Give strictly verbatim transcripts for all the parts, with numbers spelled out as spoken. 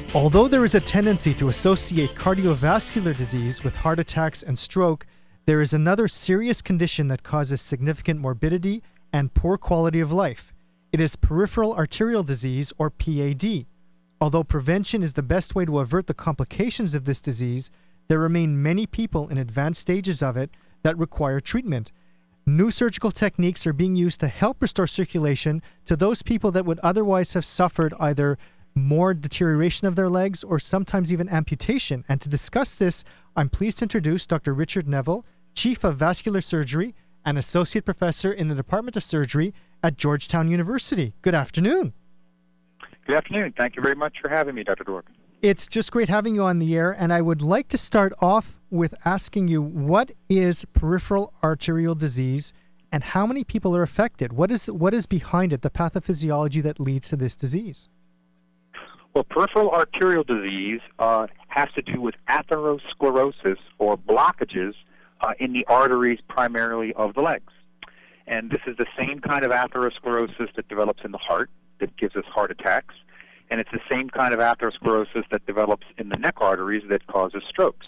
Although there is a tendency to associate cardiovascular disease with heart attacks and stroke, there is another serious condition that causes significant morbidity and poor quality of life. It is peripheral arterial disease, or P A D. Although prevention is the best way to avert the complications of this disease, there remain many people in advanced stages of it that require treatment. New surgical techniques are being used to help restore circulation to those people that would otherwise have suffered either more deterioration of their legs or sometimes even amputation. And to discuss this, I'm pleased to introduce Doctor Richard Neville, Chief of Vascular Surgery and Associate Professor in the Department of Surgery at Georgetown University. Good afternoon. Good afternoon. Thank you very much for having me, Doctor Dworkin. It's just great having you on the air, and I would like to start off with asking you, what is peripheral arterial disease and how many people are affected? What is what is behind it, the pathophysiology that leads to this disease? Well, peripheral arterial disease uh, has to do with atherosclerosis, or blockages uh, in the arteries primarily of the legs. And this is the same kind of atherosclerosis that develops in the heart that gives us heart attacks. And it's the same kind of atherosclerosis that develops in the neck arteries that causes strokes.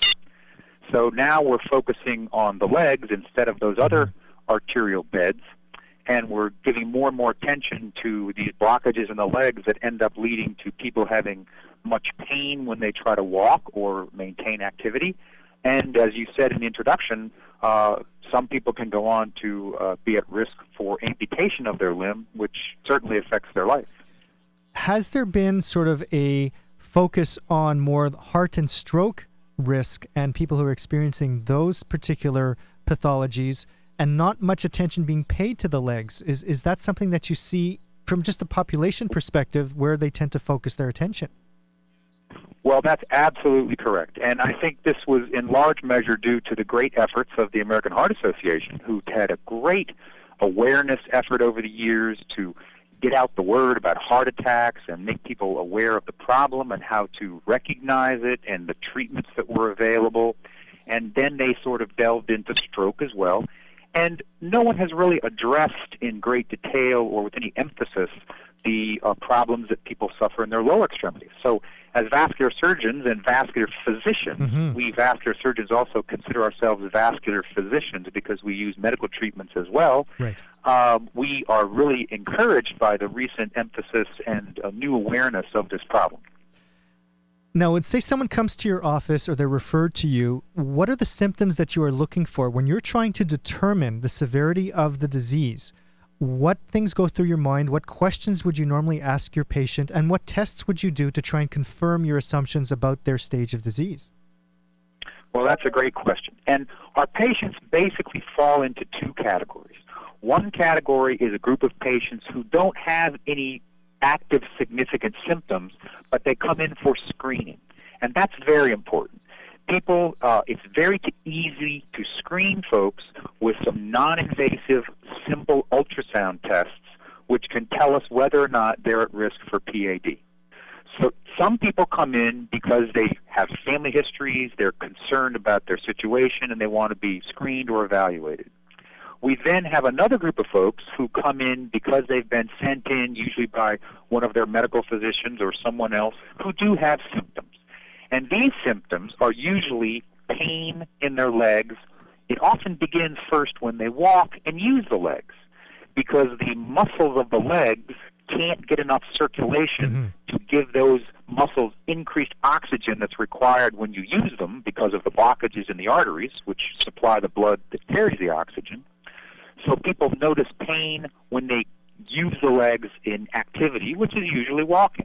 So now we're focusing on the legs instead of those other arterial beds, and we're giving more and more attention to these blockages in the legs that end up leading to people having much pain when they try to walk or maintain activity. And as you said in the introduction, uh, some people can go on to uh, be at risk for amputation of their limb, which certainly affects their life. Has there been sort of a focus on more heart and stroke risk and people who are experiencing those particular pathologies and not much attention being paid to the legs? Is is that something that you see from just a population perspective where they tend to focus their attention? Well, that's absolutely correct. And I think this was in large measure due to the great efforts of the American Heart Association, who had a great awareness effort over the years to get out the word about heart attacks and make people aware of the problem and how to recognize it and the treatments that were available. And then they sort of delved into stroke as well. And no one has really addressed in great detail or with any emphasis the uh, problems that people suffer in their lower extremities. So as vascular surgeons and vascular physicians, mm-hmm. we vascular surgeons also consider ourselves vascular physicians because we use medical treatments as well. Right. Um, we are really encouraged by the recent emphasis and uh, new awareness of this problem. Now, let's say someone comes to your office or they're referred to you. What are the symptoms that you are looking for when you're trying to determine the severity of the disease? What things go through your mind? What questions would you normally ask your patient? And what tests would you do to try and confirm your assumptions about their stage of disease? Well, that's a great question. And our patients basically fall into two categories. One category is a group of patients who don't have any active significant symptoms, but they come in for screening. And that's very important. People, uh, it's very t- easy to screen folks with some non-invasive, simple ultrasound tests, which can tell us whether or not they're at risk for P A D. So some people come in because they have family histories, they're concerned about their situation, and they want to be screened or evaluated. We then have another group of folks who come in because they've been sent in, usually by one of their medical physicians or someone else, who do have symptoms. And these symptoms are usually pain in their legs. It often begins first when they walk and use the legs, because the muscles of the legs can't get enough circulation mm-hmm. to give those muscles increased oxygen that's required when you use them because of the blockages in the arteries, which supply the blood that carries the oxygen. So people notice pain when they use the legs in activity, which is usually walking.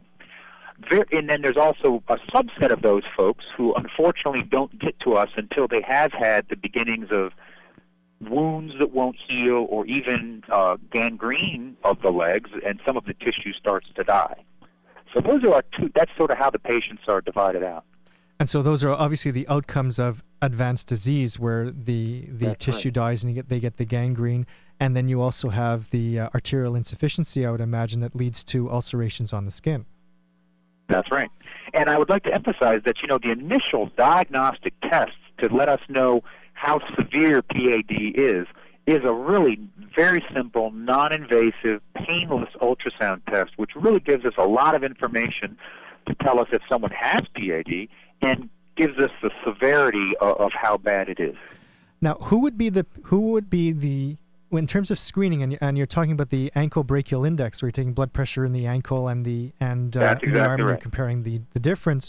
And then there's also a subset of those folks who unfortunately don't get to us until they have had the beginnings of wounds that won't heal or even uh, gangrene of the legs, and some of the tissue starts to die. So those are our two, that's sort of how the patients are divided out. And so those are obviously the outcomes of advanced disease, where the, the tissue right. dies and you get, they get the gangrene. And then you also have the uh, arterial insufficiency, I would imagine, that leads to ulcerations on the skin. That's right. And I would like to emphasize that, you know, the initial diagnostic tests to let us know how severe P A D is, is a really very simple, non-invasive, painless ultrasound test, which really gives us a lot of information to tell us if someone has P A D and gives us the severity of, of how bad it is. Now, who would be the who would be the in terms of screening, and, and you're talking about the ankle brachial index, where you're taking blood pressure in the ankle and the and uh, That's in the exactly arm, and right. you're comparing the, the difference.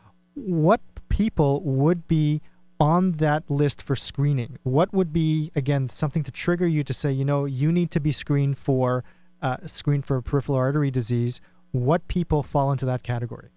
What people would be on that list for screening? What would be, again, something to trigger you to say, you know, you need to be screened for uh, screened for peripheral artery disease? What people fall into that category?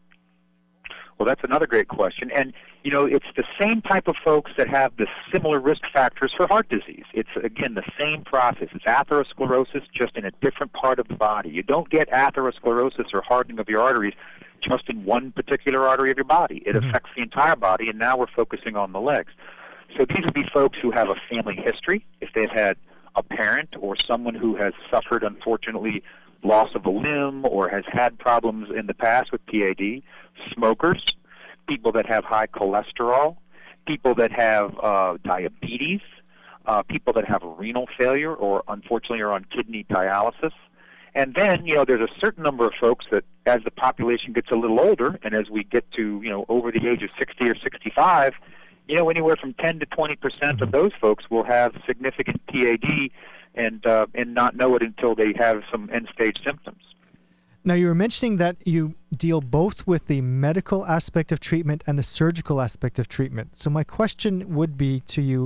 Well, that's another great question. And, you know, it's the same type of folks that have the similar risk factors for heart disease. It's, again, the same process. It's atherosclerosis, just in a different part of the body. You don't get atherosclerosis or hardening of your arteries just in one particular artery of your body. It mm-hmm. affects the entire body, and now we're focusing on the legs. So these would be folks who have a family history, if they've had a parent or someone who has suffered, unfortunately, loss of a limb or has had problems in the past with P A D, smokers, people that have high cholesterol, people that have uh, diabetes, uh, people that have renal failure or unfortunately are on kidney dialysis. And then, you know, there's a certain number of folks that as the population gets a little older and as we get to, you know, over the age of sixty or sixty-five, you know, anywhere from ten to twenty percent of those folks will have significant P A D and uh, and not know it until they have some end-stage symptoms. Now, you were mentioning that you deal both with the medical aspect of treatment and the surgical aspect of treatment. So my question would be to you,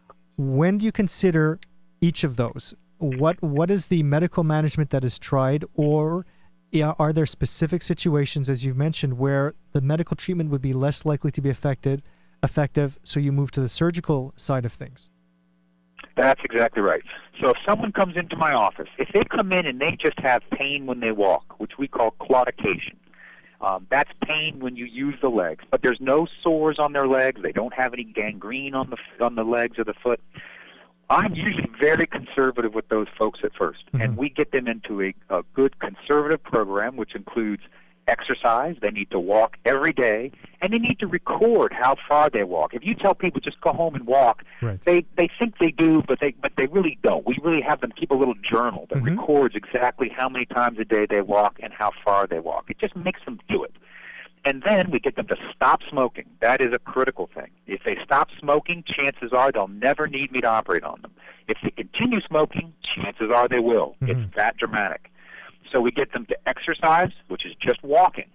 when do you consider each of those? What What is the medical management that is tried, or yeah, are there specific situations, as you've mentioned, where the medical treatment would be less likely to be effective, effective, so you move to the surgical side of things? That's exactly right. So if someone comes into my office, if they come in and they just have pain when they walk, which we call claudication, um, that's pain when you use the legs, but there's no sores on their legs, they don't have any gangrene on the on the legs or the foot, I'm usually very conservative with those folks at first, mm-hmm. and we get them into a, a good conservative program, which includes exercise. They need to walk every day, and they need to record how far they walk. If you tell people just go home and walk, right. they they think they do, but they but they really don't. We really have them keep a little journal that mm-hmm. records exactly how many times a day they walk and how far they walk. It just makes them do it. And then we get them to stop smoking. That is a critical thing. If they stop smoking, chances are they'll never need me to operate on them. If they continue smoking, chances are they will. Mm-hmm. It's that dramatic. So we get them to exercise, which is just walking.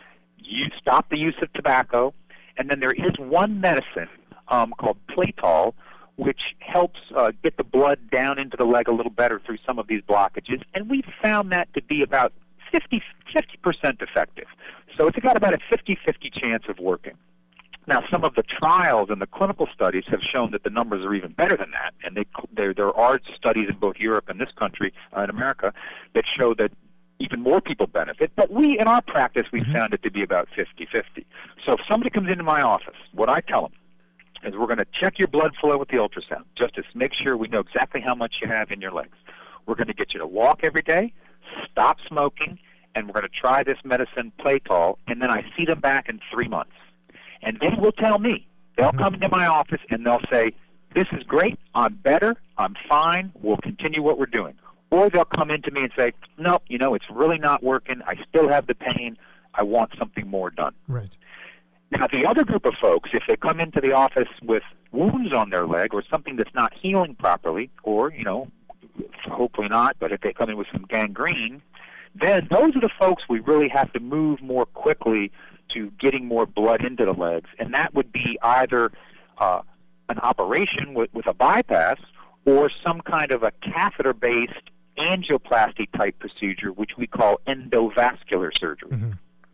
You stop the use of tobacco, and then there is one medicine um, called Playtol, which helps uh, get the blood down into the leg a little better through some of these blockages, and we've found that to be about fifty percent effective. So it's got about a fifty-fifty chance of working. Now, some of the trials and the clinical studies have shown that the numbers are even better than that, and they, there, there are studies in both Europe and this country, uh, in America, that show that even more people benefit. But we, in our practice, we mm-hmm. found it to be about fifty-fifty. So if somebody comes into my office, what I tell them is we're going to check your blood flow with the ultrasound, just to make sure we know exactly how much you have in your legs. We're going to get you to walk every day, stop smoking, and we're going to try this medicine, Playtol, and then I see them back in three months. And they will tell me. They'll come into my office and they'll say, this is great, I'm better, I'm fine, we'll continue what we're doing. Or they'll come into me and say, no, you know, it's really not working, I still have the pain, I want something more done. Right. Now, the other group of folks, if they come into the office with wounds on their leg or something that's not healing properly, or, you know, hopefully not, but if they come in with some gangrene, then those are the folks we really have to move more quickly to getting more blood into the legs. And that would be either uh, an operation with, with a bypass or some kind of a catheter-based angioplasty-type procedure, which we call endovascular surgery. Mm-hmm.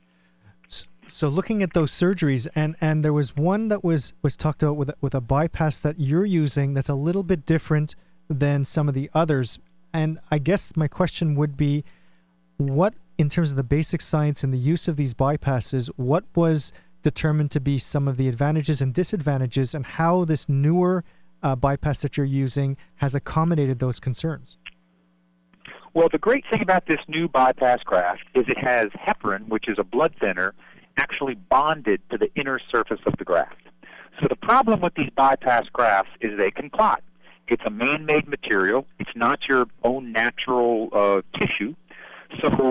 So looking at those surgeries, and, and there was one that was, was talked about with, with a bypass that you're using that's a little bit different than some of the others. And I guess my question would be, what, in terms of the basic science and the use of these bypasses, what was determined to be some of the advantages and disadvantages, and how this newer uh, bypass that you're using has accommodated those concerns? Well, the great thing about this new bypass graft is it has heparin, which is a blood thinner, actually bonded to the inner surface of the graft. So the problem with these bypass grafts is they can clot. It's a man-made material. It's not your own natural uh, tissue. So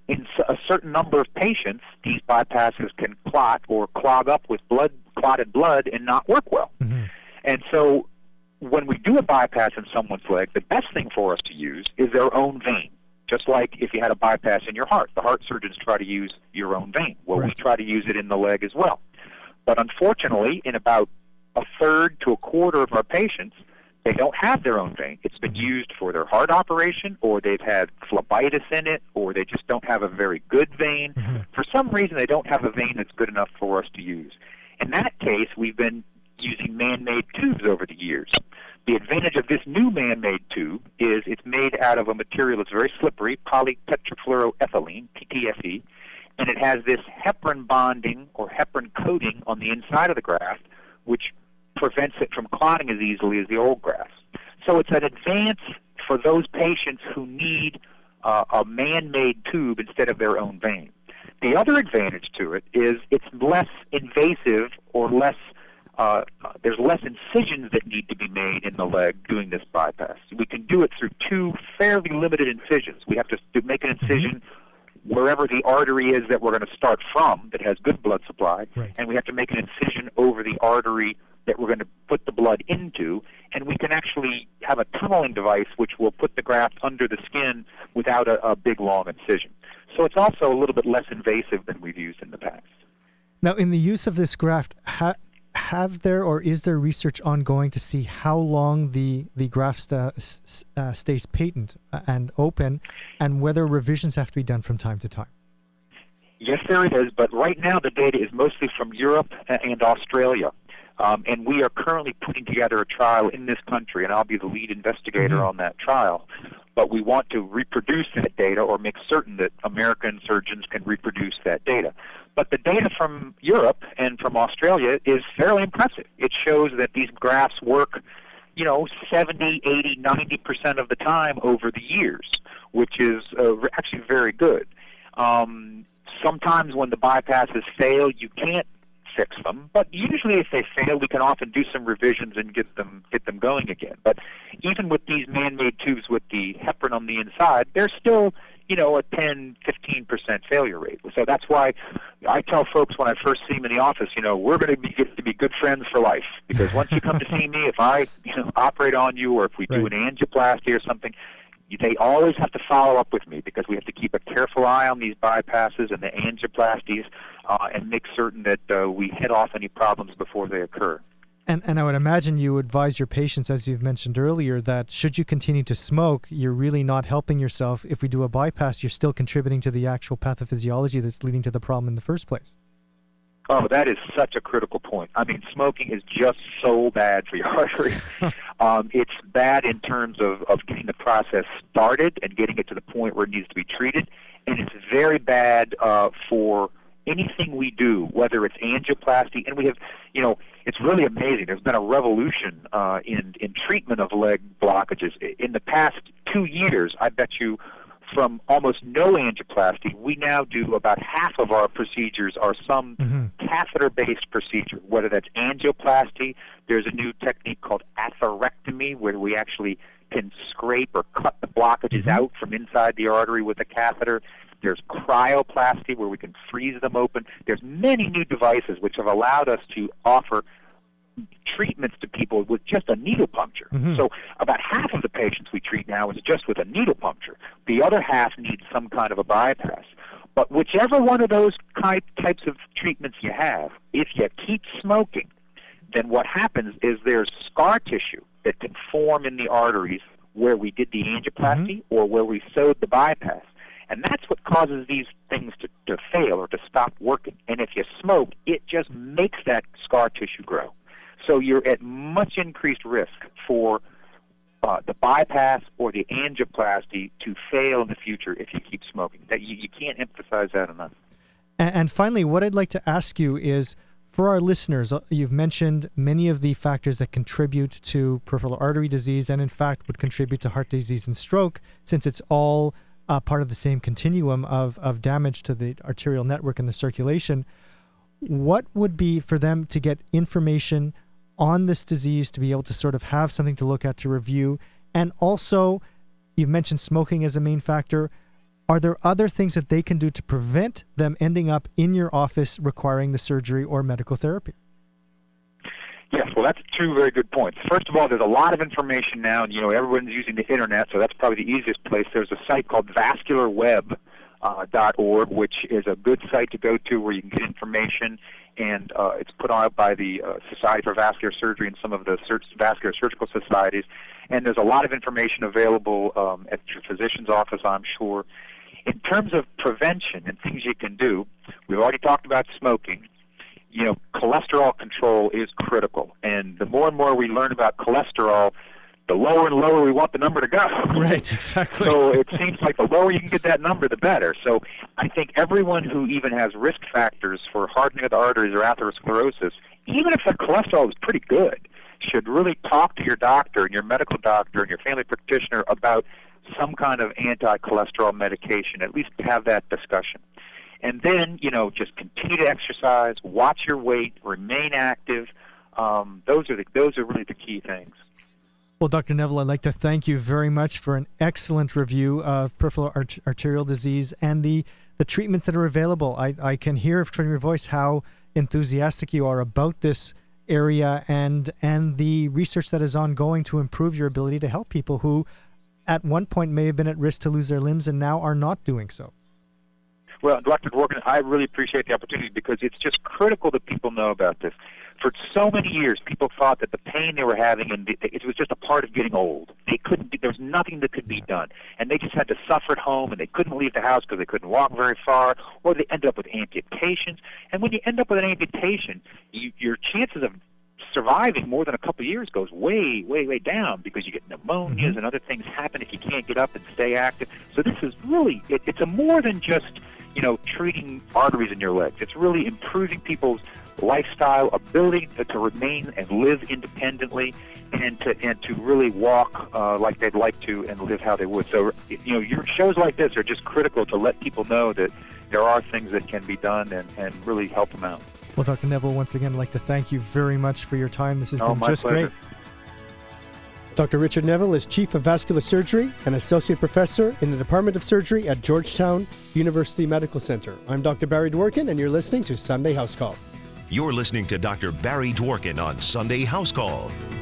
in a certain number of patients, these bypasses can clot or clog up with blood, clotted blood, and not work well. Mm-hmm. And so when we do a bypass in someone's leg, the best thing for us to use is their own vein. Just like if you had a bypass in your heart, the heart surgeons try to use your own vein. Well, right. we try to use it in the leg as well. But unfortunately, in about a third to a quarter of our patients, they don't have their own vein. It's been used for their heart operation, or they've had phlebitis in it, or they just don't have a very good vein. Mm-hmm. For some reason, they don't have a vein that's good enough for us to use. In that case, we've been using man-made tubes over the years. The advantage of this new man-made tube is it's made out of a material that's very slippery, polytetrafluoroethylene, P T F E, and it has this heparin bonding or heparin coating on the inside of the graft, which prevents it from clotting as easily as the old grafts. So it's an advance for those patients who need uh, a man-made tube instead of their own vein. The other advantage to it is it's less invasive or less Uh, there's less incisions that need to be made in the leg doing this bypass. We can do it through two fairly limited incisions. We have to do, make an incision wherever the artery is that we're going to start from that has good blood supply, right. and we have to make an incision over the artery that we're going to put the blood into, and we can actually have a tunneling device which will put the graft under the skin without a, a big, long incision. So it's also a little bit less invasive than we've used in the past. Now, in the use of this graft, ha- have there or is there research ongoing to see how long the, the graft sta- uh, stays patent and open, and whether revisions have to be done from time to time? Yes, there is, but right now the data is mostly from Europe and Australia. Um, and we are currently putting together a trial in this country, and I'll be the lead investigator mm-hmm. on that trial. But we want to reproduce that data or make certain that American surgeons can reproduce that data. But the data from Europe and from Australia is fairly impressive. It shows that these grafts work, you know, seventy, eighty, ninety percent of the time over the years, which is uh, actually very good. Um, sometimes when the bypasses fail, you can't fix them, but usually if they fail, we can often do some revisions and get them get them going again. But even with these man-made tubes with the heparin on the inside, there's still, you know, a ten, fifteen percent failure rate. So that's why I tell folks when I first see them in the office, you know, we're going to be get to be good friends for life, because once you come to see me, if I, you know, operate on you, or if we do right. an angioplasty or something, they always have to follow up with me, because we have to keep a careful eye on these bypasses and the angioplasties uh, and make certain that uh, we head off any problems before they occur. And, and I would imagine you advise your patients, as you've mentioned earlier, that should you continue to smoke, you're really not helping yourself. If we do a bypass, you're still contributing to the actual pathophysiology that's leading to the problem in the first place. Oh, that is such a critical point. I mean, smoking is just so bad for your artery. um, it's bad in terms of, of getting the process started and getting it to the point where it needs to be treated. And it's very bad uh, for anything we do, whether it's angioplasty. And we have, you know, it's really amazing. There's been a revolution uh, in, in treatment of leg blockages. In the past two years, I bet you, from almost no angioplasty, we now do about half of our procedures are some mm-hmm. catheter-based procedure, whether that's angioplasty. There's a new technique called atherectomy, where we actually can scrape or cut the blockages mm-hmm. out from inside the artery with a catheter. There's cryoplasty, where we can freeze them open. There's many new devices which have allowed us to offer treatments to people with just a needle puncture. Mm-hmm. So about half of the patients we treat now is just with a needle puncture. The other half needs some kind of a bypass. But whichever one of those type, types of treatments you have, if you keep smoking, then what happens is there's scar tissue that can form in the arteries where we did the angioplasty mm-hmm. or where we sewed the bypass. And that's what causes these things to, to fail or to stop working. And if you smoke, it just makes that scar tissue grow. So you're at much increased risk for uh, the bypass or the angioplasty to fail in the future if you keep smoking. That you, you can't emphasize that enough. And, and finally, what I'd like to ask you is, for our listeners, you've mentioned many of the factors that contribute to peripheral artery disease and, in fact, would contribute to heart disease and stroke, since it's all uh, part of the same continuum of, of damage to the arterial network and the circulation. What would be for them to get information on this disease, to be able to sort of have something to look at, to review? And also, you've mentioned smoking as a main factor. are there other things that they can do to prevent them ending up in your office requiring the surgery or medical therapy? Yes, well, that's two very good points. First of all, there's a lot of information now, and you know everyone's using the internet, so that's probably the easiest place. There's a site called vascular web dot org, uh, which is a good site to go to where you can get information, and uh, it's put out by the uh, Society for Vascular Surgery and some of the sur- vascular surgical societies. And there's a lot of information available um, at your physician's office, I'm sure. In terms of prevention and things you can do, we've already talked about smoking. You know, cholesterol control is critical, and the more and more we learn about cholesterol, the lower and lower we want the number to go. Right, exactly. So it seems like the lower you can get that number, the better. So I think everyone who even has risk factors for hardening of the arteries or atherosclerosis, even if their cholesterol is pretty good, should really talk to your doctor and your medical doctor and your family practitioner about some kind of anti-cholesterol medication, at least have that discussion. And then, you know, just continue to exercise, watch your weight, remain active. Um, those are the, those are really the key things. Well, Doctor Neville, I'd like to thank you very much for an excellent review of peripheral art- arterial disease and the, the treatments that are available. I, I can hear from your voice how enthusiastic you are about this area and and the research that is ongoing to improve your ability to help people who at one point may have been at risk to lose their limbs and now are not doing so. Well, Doctor Dworkin, I really appreciate the opportunity because it's just critical that people know about this. For so many years, people thought that the pain they were having, and it was just a part of getting old. They couldn't. There was nothing that could be done, and they just had to suffer at home, and they couldn't leave the house because they couldn't walk very far, or they ended up with amputations. And when you end up with an amputation, you, your chances of surviving more than a couple of years goes way, way, way down because you get pneumonias mm-hmm. and other things happen if you can't get up and stay active. So this is really, it, it's a more than just, you know, treating arteries in your legs. It's really improving people's lifestyle, ability to, to remain and live independently, and to and to really walk uh, like they'd like to and live how they would. So, you know, your shows like this are just critical to let people know that there are things that can be done and, and really help them out. Well, Doctor Neville, once again, I'd like to thank you very much for your time. This has oh, been my just pleasure. great. Doctor Richard Neville is Chief of Vascular Surgery and Associate Professor in the Department of Surgery at Georgetown University Medical Center. I'm Doctor Barry Dworkin, and you're listening to Sunday House Call. You're listening to Doctor Barry Dworkin on Sunday House Call.